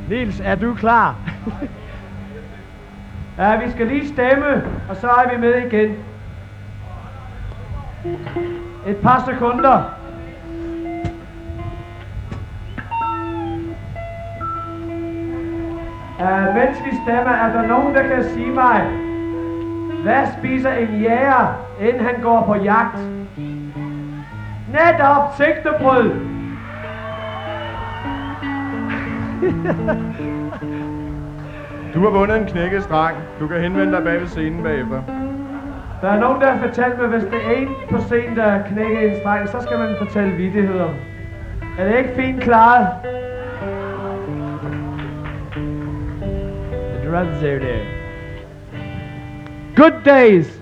Niels, er du klar? Ja, vi skal lige stemme, og så er vi med igen. Et par sekunder. Mens vi stemmer, er der nogen, der kan sige mig, hvad spiser en jæger, inden han går på jagt? Netop sigtebrød! Du har vundet en knækket strang. Du kan henvende dig bag ved scenen bagefter. Der er nogen, der har fortalt mig, hvis det er en på scenen, der knækker en streng, så skal man fortælle vittigheder. Er det ikke fint klaret? The drums are there. Good days!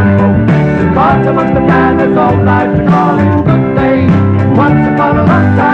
Amongst the banners, all lives are calling good day. Once upon a long time.